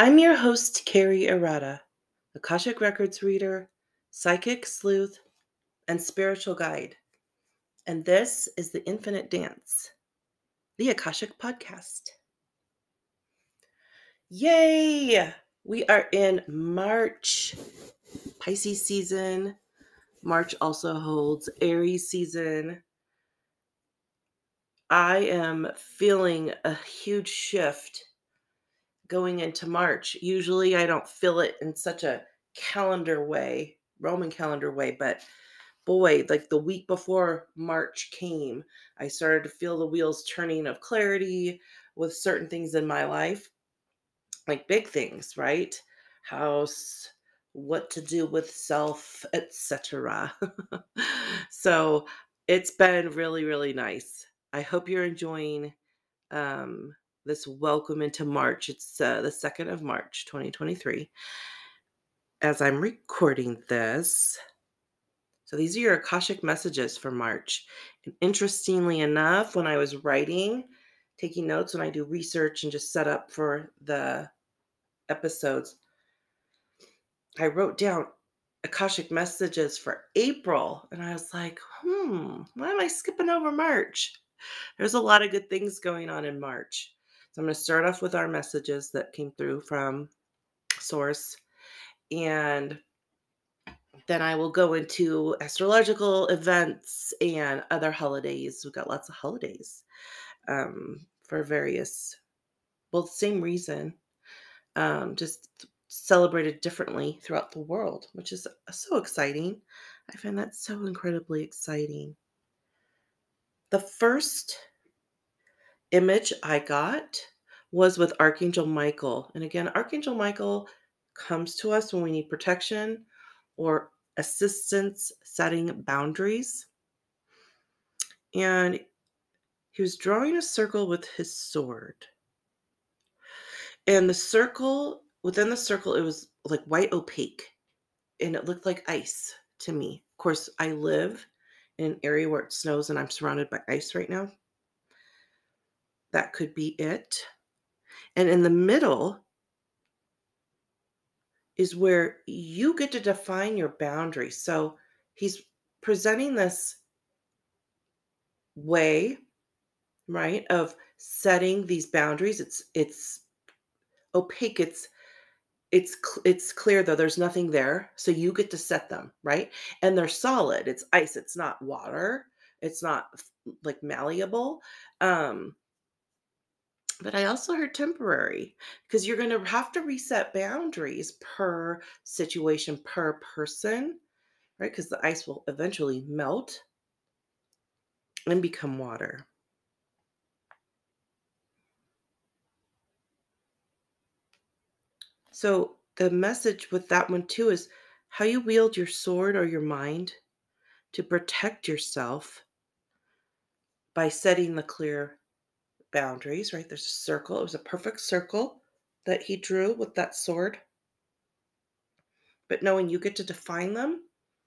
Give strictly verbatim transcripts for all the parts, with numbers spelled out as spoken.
I'm your host, Carrie Arata, Akashic Records reader, psychic sleuth, and spiritual guide. And this is the Infinite Dance, the Akashic Podcast. Yay! We are in March, Pisces season. March also holds Aries season. I am feeling a huge shift going into March. Usually I don't feel it in such a calendar way, Roman calendar way, but boy, like the week before March came, I started to feel the wheels turning of clarity with certain things in my life, like big things, right? House, what to do with self, et cetera. So it's been really, really nice. I hope you're enjoying um, this welcome into March. It's uh, the second of March, twenty twenty-three. As I'm recording this, so these are your Akashic messages for March. And interestingly enough, when I was writing, taking notes, when I do research and just set up for the episodes, I wrote down Akashic messages for April. And I was like, hmm, why am I skipping over March? There's a lot of good things going on in March. So I'm going to start off with our messages that came through from Source. And then I will go into astrological events and other holidays. We've got lots of holidays um, for various, well, the same reason, um, just celebrated differently throughout the world, which is so exciting. I find that so incredibly exciting. The first image I got was with Archangel Michael. And again, Archangel Michael comes to us when we need protection or assistance setting boundaries. And he was drawing a circle with his sword. And the circle, within the circle, it was like white opaque. And it looked like ice to me. Of course, I live in an area where it snows and I'm surrounded by ice right now. That could be it. And in the middle is where you get to define your boundaries. So he's presenting this way, right, of setting these boundaries. It's it's opaque. It's it's cl- it's clear though. There's nothing there, so you get to set them, right? And they're solid. It's ice. It's not water. It's not f- like malleable. Um, but I also heard temporary because you're going to have to reset boundaries per situation, per person, right? Because the ice will eventually melt and become water. So the message with that one too is how you wield your sword or your mind to protect yourself by setting the clear boundaries, right? There's a circle. It was a perfect circle that he drew with that sword. But knowing you get to define them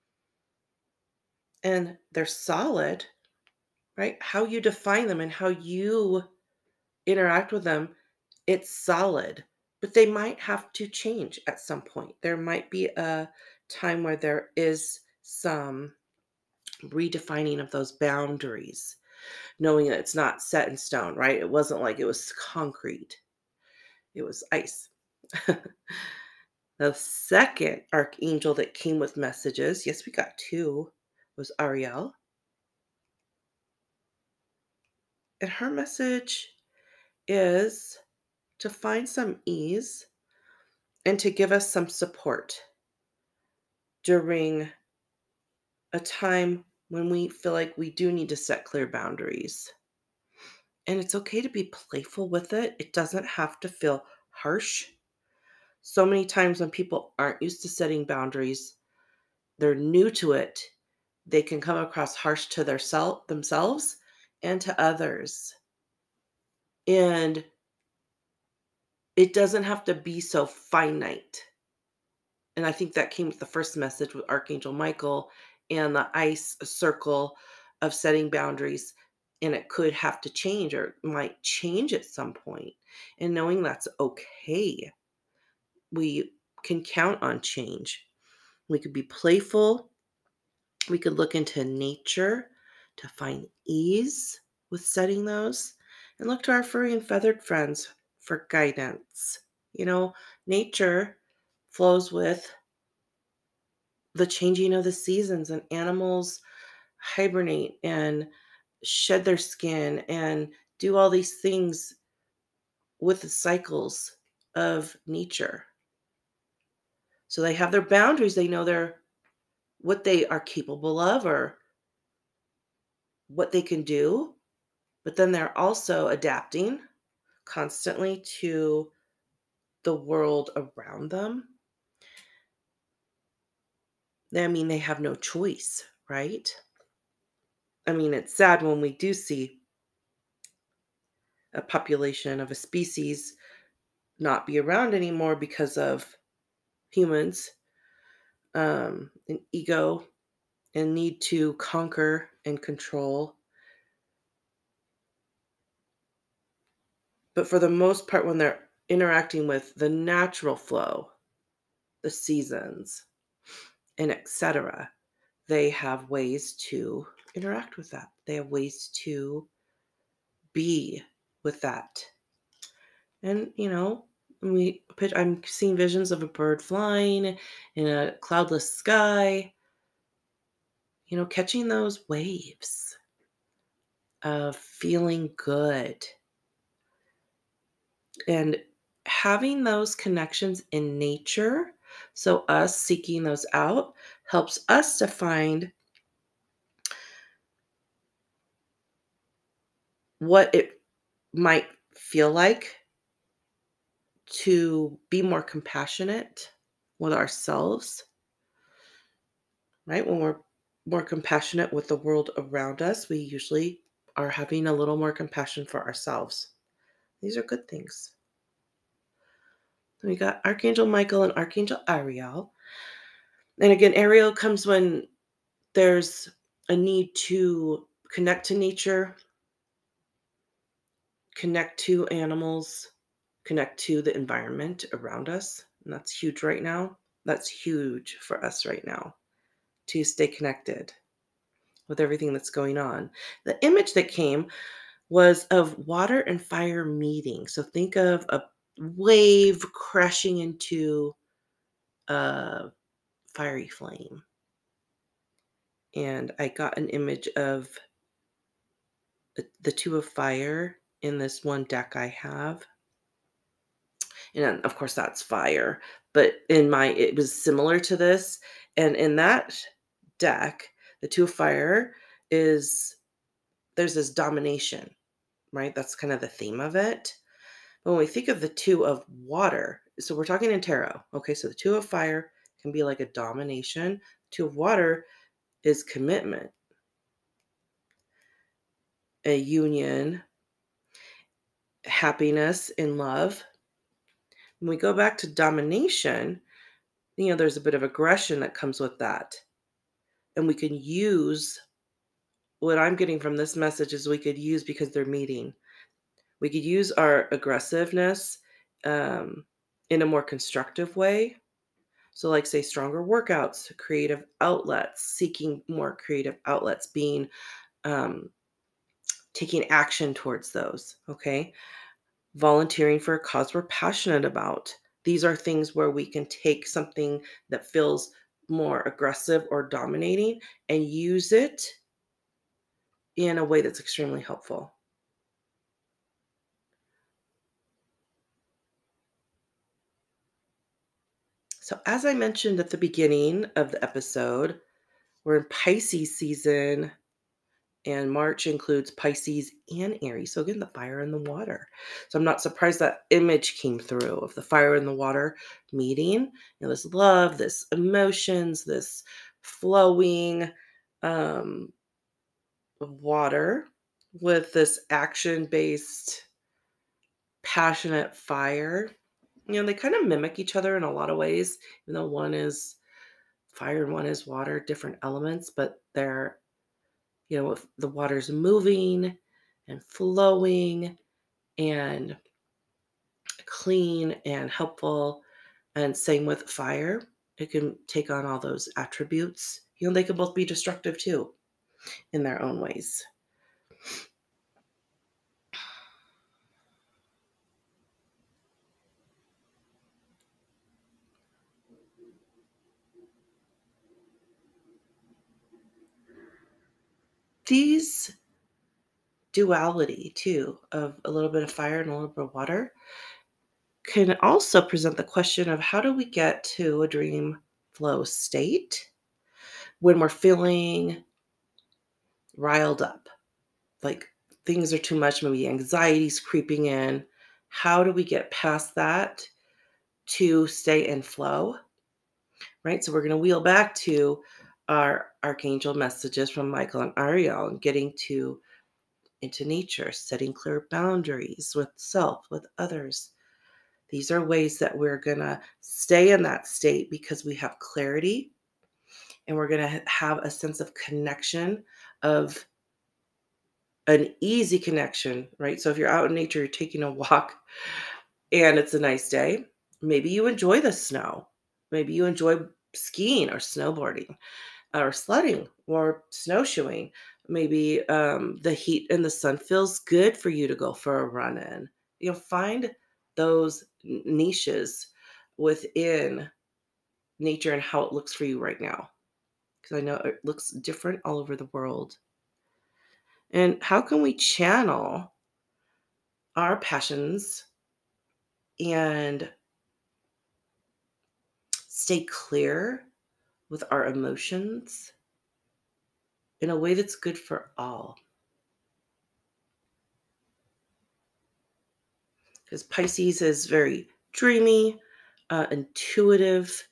and they're solid, right? How you define them and how you interact with them, it's solid. But they might have to change at some point. There might be a time where there is some redefining of those boundaries, knowing that it's not set in stone, right? It wasn't like it was concrete, it was ice. The second archangel that came with messages, yes, we got two, was Ariel. And her message is to find some ease and to give us some support during a time when we feel like we do need to set clear boundaries. And it's okay to be playful with it. It doesn't have to feel harsh. So many times when people aren't used to setting boundaries, they're new to it, they can come across harsh to their self themselves and to others. And it doesn't have to be so finite. And I think that came with the first message with Archangel Michael and the ice circle of setting boundaries. And it could have to change or it might change at some point, and knowing that's okay. we can count on change. We could be playful. We could look into nature to find ease with setting those, and look to our furry and feathered friends for guidance. You know, nature flows with the changing of the seasons, and animals hibernate and shed their skin and do all these things with the cycles of nature. So they have their boundaries. They know their what they are capable of or what they can do, but then they're also adapting constantly to the world around them. I mean, they have no choice, right? I mean, it's sad when we do see a population of a species not be around anymore because of humans, um, and ego and need to conquer and control. But for the most part, when they're interacting with the natural flow, the seasons, and et cetera, they have ways to interact with that. They have ways to be with that. And, you know, we pitch, I'm seeing visions of a bird flying in a cloudless sky, you know, catching those waves of feeling good and having those connections in nature. So, us seeking those out helps us to find what it might feel like to be more compassionate with ourselves, right? When we're more compassionate with the world around us, we usually are having a little more compassion for ourselves. These are good things. We got Archangel Michael and Archangel Ariel. And again, Ariel comes when there's a need to connect to nature, connect to animals, connect to the environment around us. And that's huge right now. That's huge for us right now to stay connected with everything that's going on. The image that came was of water and fire meeting. So think of a wave crashing into a fiery flame. And I got an image of the, the two of fire in this one deck I have. And of course that's fire, but in my it was similar to this. And in that deck, the two of fire is there's this domination, right? That's kind of the theme of it. But when we think of the two of water, so we're talking in tarot. Okay, so the two of fire can be like a domination. Two of water is commitment, a union, happiness, and love. When we go back to domination, you know, there's a bit of aggression that comes with that. And we can use what I'm getting from this message is we could use because they're meeting. We could use our aggressiveness um, in a more constructive way. So, like, say, stronger workouts, creative outlets, seeking more creative outlets, being um, taking action towards those. Okay. Volunteering for a cause we're passionate about. These are things where we can take something that feels more aggressive or dominating and use it in a way that's extremely helpful. So, as I mentioned at the beginning of the episode, we're in Pisces season, and March includes Pisces and Aries. So, again, the fire and the water. So, I'm not surprised that image came through of the fire and the water meeting. You know, this love, this emotions, this flowing um, water with this action based, passionate fire. You know, they kind of mimic each other in a lot of ways, even though one is fire and one is water, different elements, but they're, you know, if the water's moving and flowing and clean and helpful, And same with fire. It can take on all those attributes. You know, they can both be destructive too in their own ways. These duality too of a little bit of fire and a little bit of water can also present the question of how do we get to a dream flow state when we're feeling riled up, like things are too much, maybe anxiety's creeping in. How do we get past that to stay in flow? Right? So we're going to wheel back to our archangel messages from Michael and Ariel and getting to into nature, setting clear boundaries with self, with others. These are ways that we're going to stay in that state because we have clarity and we're going to have a sense of connection, of an easy connection, right? So if you're out in nature, you're taking a walk and it's a nice day, maybe you enjoy the snow. Maybe you enjoy skiing or snowboarding or sledding or snowshoeing. Maybe um, the heat and the sun feels good for you to go for a run in. You'll find those n- niches within nature and how it looks for you right now. Because I know it looks different all over the world. And how can we channel our passions and stay clear with our emotions in a way that's good for all? Because Pisces is very dreamy, uh, intuitive,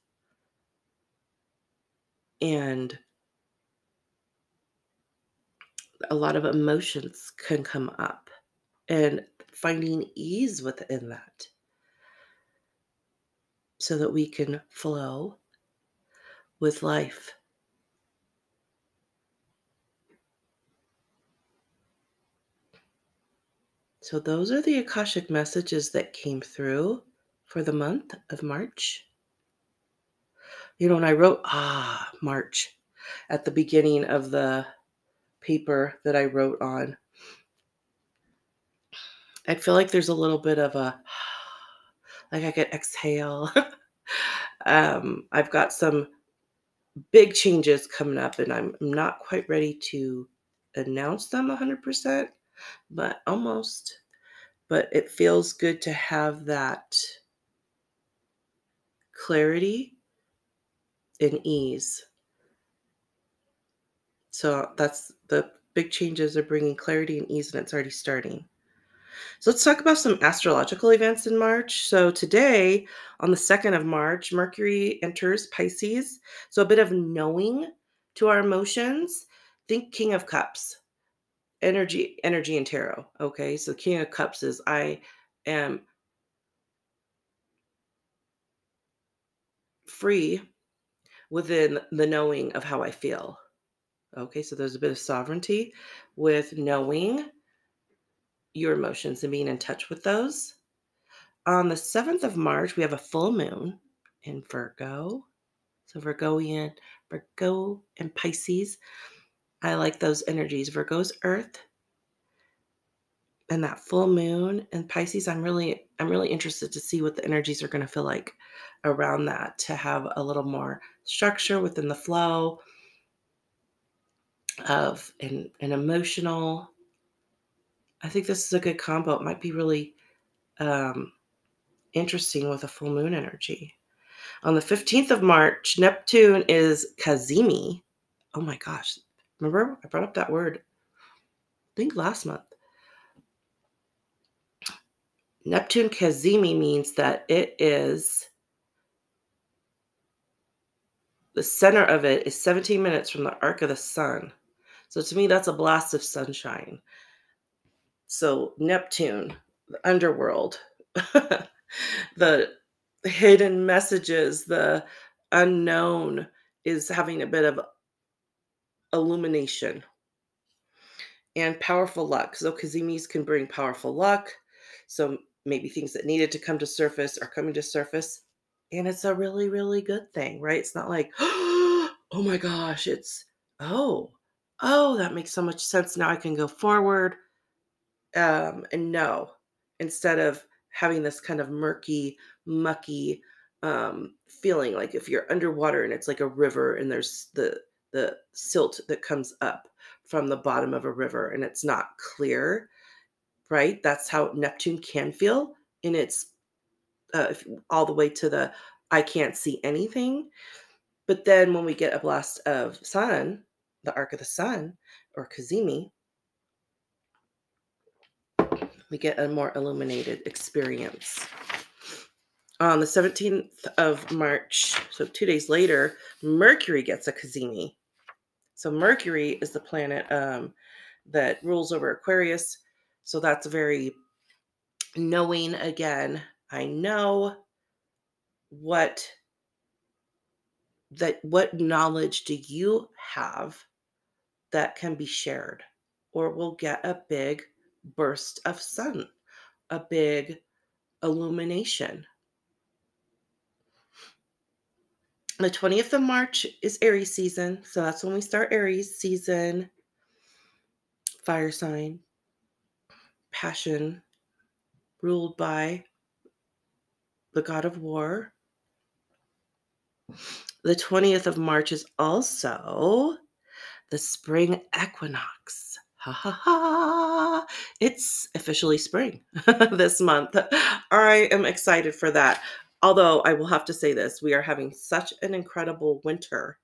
and a lot of emotions can come up, and finding ease within that so that we can flow with life. So, those are the Akashic messages that came through for the month of March. You know, when I wrote, ah, March at the beginning of the paper that I wrote on, I feel like there's a little bit of a, like I could exhale. um, I've got some big changes coming up, and I'm not quite ready to announce them one hundred percent, but almost. But it feels good to have that clarity and ease. So that's the big changes are bringing clarity and ease, and it's already starting. So let's talk about some astrological events in March. So today, on the second of March, Mercury enters Pisces. So a bit of knowing to our emotions. Think King of Cups, energy, energy and tarot. Okay. So King of Cups is I am free within the knowing of how I feel. Okay. So there's a bit of sovereignty with knowing your emotions and being in touch with those. On the seventh of March, we have a full moon in Virgo. So Virgoian, Virgo and Pisces. I like those energies. Virgo's earth and that full moon and Pisces. I'm really, I'm really interested to see what the energies are going to feel like around that to have a little more structure within the flow of an, an emotional. I think this is a good combo. It might be really um, interesting with a full moon energy. On the fifteenth of March, Neptune is Kazimi. Oh my gosh. Remember, I brought up that word, I think last month. Neptune Kazimi means that it is the center of it is seventeen minutes from the arc of the sun. So to me, that's a blast of sunshine. So Neptune, the underworld, the hidden messages, the unknown is having a bit of illumination and powerful luck. So Kazimis can bring powerful luck. So maybe things that needed to come to surface are coming to surface And it's a really, really good thing, right? It's not like, "Oh my gosh," it's, "Oh, oh, that makes so much sense, now I can go forward." Um, and no, instead of having this kind of murky, mucky, um, feeling, like if you're underwater and it's like a river and there's the the silt that comes up from the bottom of a river and it's not clear, right? That's how Neptune can feel in its uh, if- all the way to the I can't see anything. But then when we get a blast of sun, the arc of the sun or Kazemi, we get a more illuminated experience. On the seventeenth of March, so two days later, Mercury gets a Cazimi. So Mercury is the planet um, that rules over Aquarius. So that's very knowing again. I know what that what knowledge do you have that can be shared, or we'll get a big burst of sun, a big illumination. The twentieth of March is Aries season, so that's when we start Aries season. Fire sign, passion, ruled by the god of war. The twentieth of March is also the spring equinox. Ha ha ha! It's officially spring this month. I am excited for that. Although I will have to say this, we are having such an incredible winter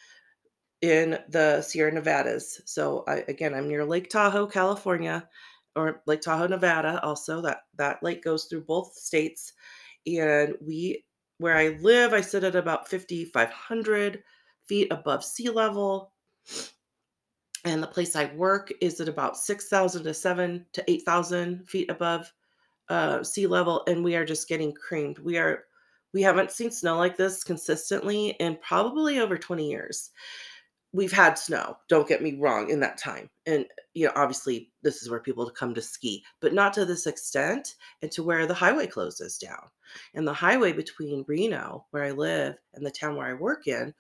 in the Sierra Nevadas. So I, again, I'm near Lake Tahoe, California, or Lake Tahoe, Nevada. Also, that that lake goes through both states, and we, where I live, I sit at about fifty-five hundred feet above sea level, and the place I work is at about six thousand to seven to eight thousand feet above uh, sea level, and we are just getting creamed. We are. We haven't seen snow like this consistently in probably over twenty years. We've had snow, don't get me wrong, in that time. And, you know, obviously this is where people come to ski, but not to this extent and to where the highway closes down. And the highway between Reno, where I live, and the town where I work in,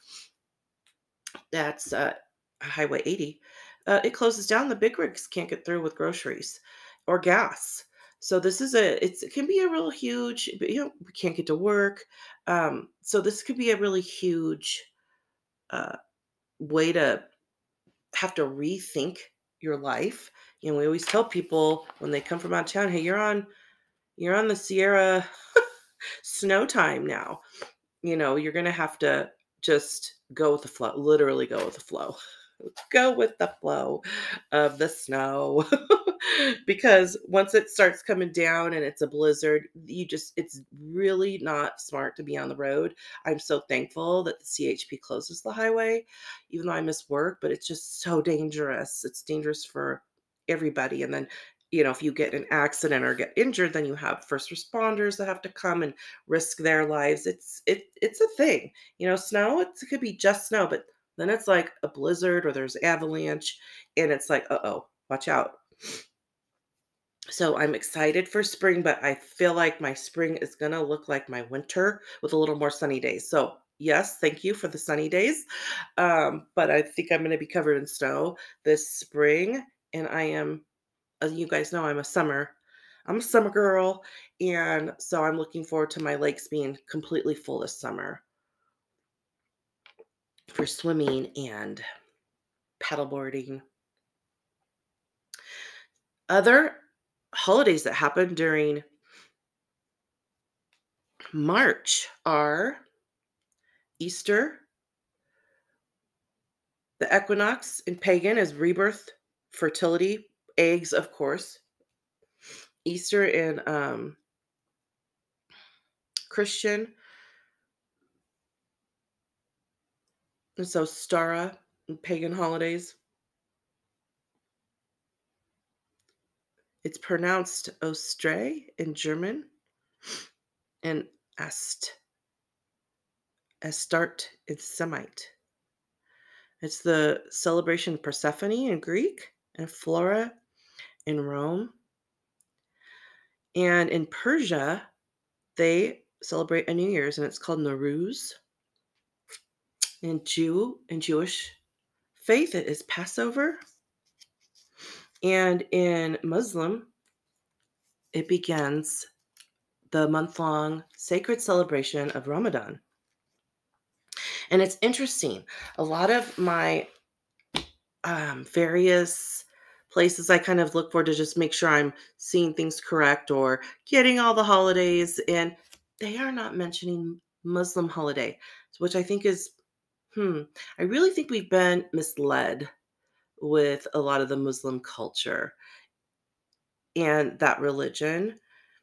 that's uh, Highway eighty, uh, it closes down. The big rigs can't get through with groceries or gas. So this is a, it's, it can be a real huge, but, you know, we can't get to work. Um, so this could be a really huge uh, way to have to rethink your life. You know, we always tell people when they come from out of town, "Hey, you're on you're on the Sierra snow time now." You know, you're gonna have to just go with the flow, literally go with the flow. Go with the flow of the snow. Because once it starts coming down and it's a blizzard, you just it's really not smart to be on the road. I'm so thankful that the C H P closes the highway, even though I miss work, but it's just so dangerous. It's dangerous for everybody. And then, you know, if you get in an accident or get injured, then you have first responders that have to come and risk their lives. It's it it's a thing. You know, snow, it's, it could be just snow, but then it's like a blizzard or there's avalanche, and it's like, uh-oh, watch out. So I'm excited for spring, but I feel like my spring is going to look like my winter with a little more sunny days. So, yes, thank you for the sunny days. Um, but I think I'm going to be covered in snow this spring. And I am, as you guys know, I'm a summer. I'm a summer girl. And so I'm looking forward to my lakes being completely full this summer for swimming and paddleboarding. Other holidays that happen during March are Easter, the equinox in pagan is rebirth, fertility, eggs, of course. Easter in um, Christian, and so Stara in pagan holidays. It's pronounced Ostre in German and Ast, Astarte in Semite. It's the celebration of Persephone in Greek and Flora in Rome. And in Persia, they celebrate a New Year's, and it's called Nowruz. In Jew in Jewish faith, it is Passover, and in Muslim, it begins the month-long sacred celebration of Ramadan. And it's interesting. A lot of my um, various places I kind of look for to just make sure I'm seeing things correct or getting all the holidays, and they are not mentioning Muslim holiday, which I think is, hmm, I really think we've been misled with a lot of the Muslim culture and that religion.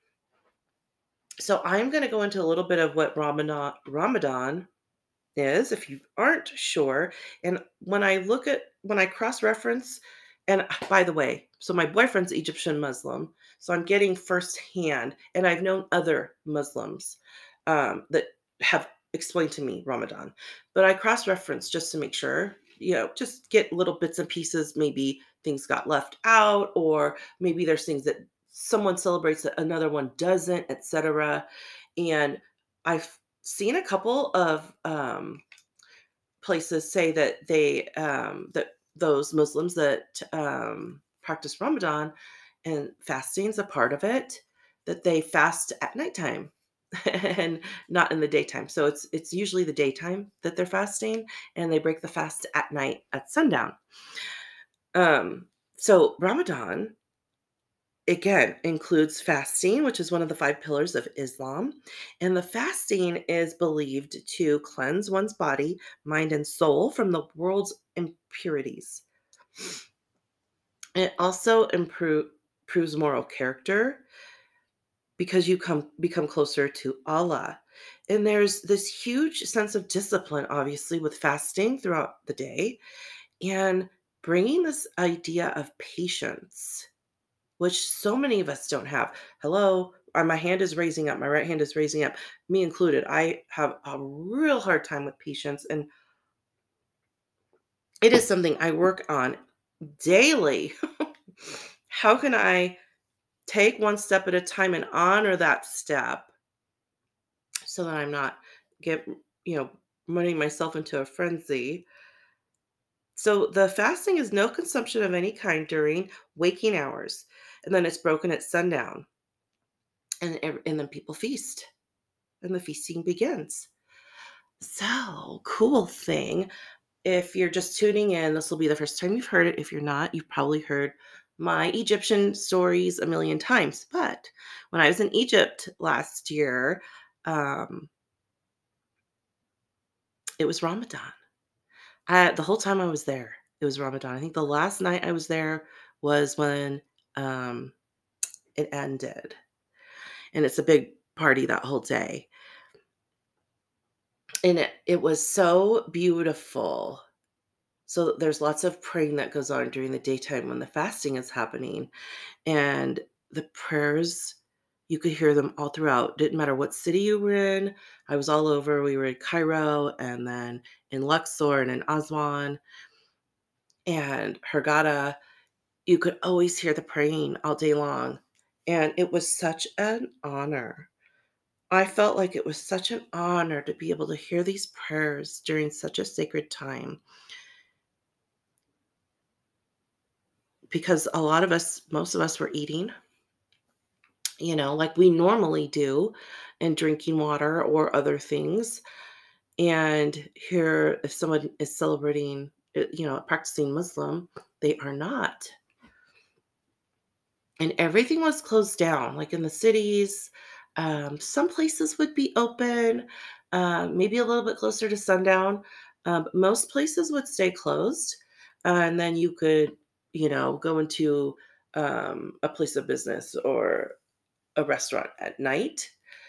So I'm going to go into a little bit of what Ramadan Ramadan is, if you aren't sure. And when I look at when I cross-reference, and uh, by the way, so my boyfriend's Egyptian Muslim, so I'm getting firsthand, and I've known other Muslims um, that have explained to me Ramadan, but I cross-reference just to make sure, you know, just get little bits and pieces. Maybe things got left out, or maybe there's things that someone celebrates that another one doesn't, et cetera. And I've seen a couple of um, places say that they um, that those Muslims that um, practice Ramadan and fasting is a part of it, that they fast at nighttime and not in the daytime. So it's it's usually the daytime that they're fasting, and they break the fast at night at sundown. Um, so Ramadan again includes fasting, which is one of the five pillars of Islam. And the fasting is believed to cleanse one's body, mind, and soul from the world's impurities. It also improve, improves moral character because you come become closer to Allah. And there's this huge sense of discipline, obviously, with fasting throughout the day and bringing this idea of patience, which so many of us don't have. Hello, uh, my hand is raising up, my right hand is raising up, me included. I have a real hard time with patience, and it is something I work on daily. How can I take one step at a time and honor that step so that I'm not get, you know, running myself into a frenzy? So the fasting is no consumption of any kind during waking hours, and then it's broken at sundown, and ev- and then people feast, and the feasting begins. So, cool thing. If you're just tuning in, this will be the first time you've heard it. If you're not, you've probably heard my Egyptian stories a million times. But when I was in Egypt last year, um, it was Ramadan. I, the whole time I was there, it was Ramadan. I think the last night I was there was when um, it ended. And it's a big party that whole day. And it, it was so beautiful. So there's lots of praying that goes on during the daytime when the fasting is happening. And the prayers, you could hear them all throughout. Didn't matter what city you were in. I was all over. We were in Cairo and then in Luxor and in Aswan and Hurghada. You could always hear the praying all day long. And it was such an honor. I felt like it was such an honor to be able to hear these prayers during such a sacred time, because a lot of us, most of us were eating, you know, like we normally do, and drinking water or other things. And here, if someone is celebrating, uh, you know, practicing Muslim, they are not. And everything was closed down, like in the cities. Um, some places would be open, uh, maybe a little bit closer to sundown. Uh, but most places would stay closed. Uh, and then you could, you know, go into um, a place of business or a restaurant at night,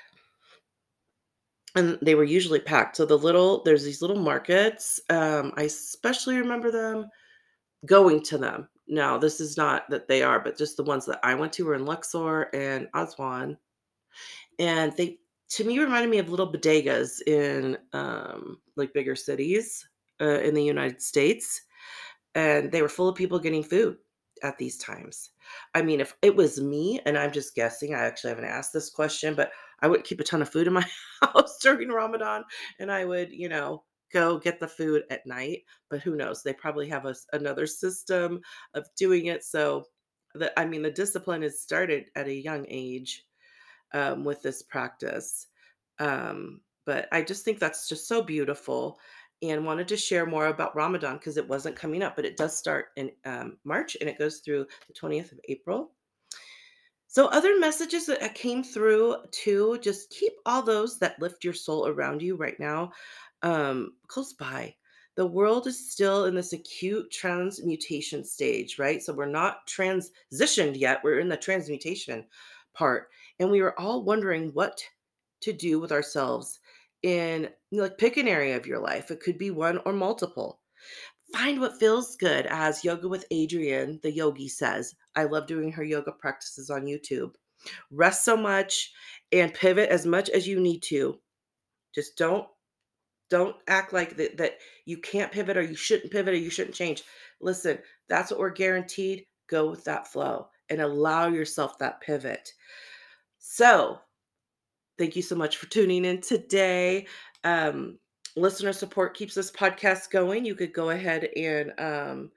and they were usually packed. So the little there's these little markets. Um, I especially remember them going to them. Now, this is not that they are, but just the ones that I went to were in Luxor and Aswan, and they to me reminded me of little bodegas in um, like bigger cities uh, in the United States, and they were full of people getting food at these times. I mean, if it was me, and I'm just guessing, I actually haven't asked this question, but I would keep a ton of food in my house during Ramadan, and I would, you know, go get the food at night. But who knows? They probably have a s another system of doing it. So, the I mean, the discipline is started at a young age, um, with this practice. Um, but I just think that's just so beautiful and wanted to share more about Ramadan because it wasn't coming up, but it does start in um, March and it goes through the twentieth of April. So, other messages that uh, came through too, just keep all those that lift your soul around you right now um, close by. The world is still in this acute transmutation stage, right? So, we're not transitioned yet, we're in the transmutation part. And we are all wondering what to do with ourselves in, you know, like, pick an area of your life. It could be one or multiple. Find what feels good, as Yoga with Adriene, the yogi, says. I love doing her yoga practices on YouTube. Rest so much and pivot as much as you need to. Just don't don't act like that, that you can't pivot or you shouldn't pivot or you shouldn't change. Listen, that's what we're guaranteed. Go with that flow and allow yourself that pivot. So, thank you so much for tuning in today. Um, listener support keeps this podcast going. You could go ahead and um,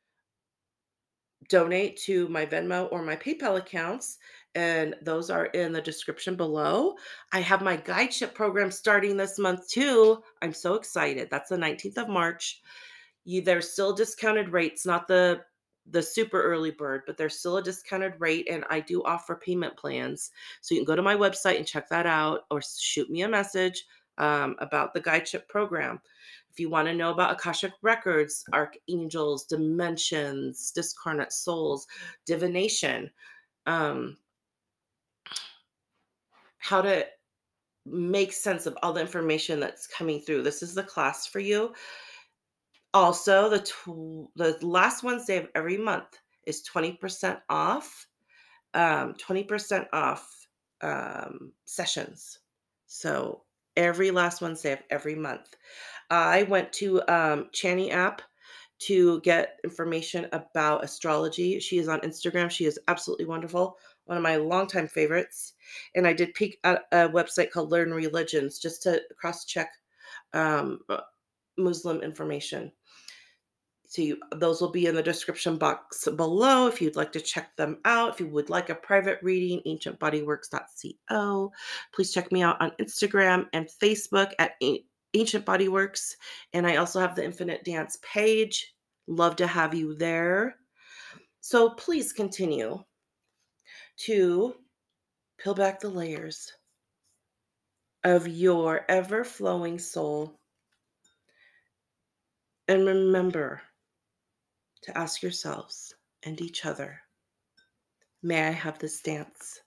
donate to my Venmo or my PayPal accounts, and those are in the description below. I have my guideship program starting this month too. I'm so excited. That's the nineteenth of March. You There's still discounted rates, not the the super early bird, but there's still a discounted rate, and I do offer payment plans. So you can go to my website and check that out, or shoot me a message um, about the guideship program. If you want to know about Akashic records, archangels, dimensions, discarnate souls, divination, um, how to make sense of all the information that's coming through, this is the class for you. Also, the tw- the last Wednesday of every month is twenty percent off, um, twenty percent off um, sessions. So every last Wednesday of every month. I went to um, Chani app to get information about astrology. She is on Instagram. She is absolutely wonderful. One of my longtime favorites. And I did peek at a website called Learn Religions just to cross check um, uh, Muslim information. So you, those will be in the description box below if you'd like to check them out. If you would like a private reading, ancient bodyworks dot co. Please check me out on Instagram and Facebook at A- Ancient Bodyworks. And I also have the Infinite Dance page. Love to have you there. So please continue to peel back the layers of your ever flowing soul and remember to ask yourselves and each other, may I have this dance?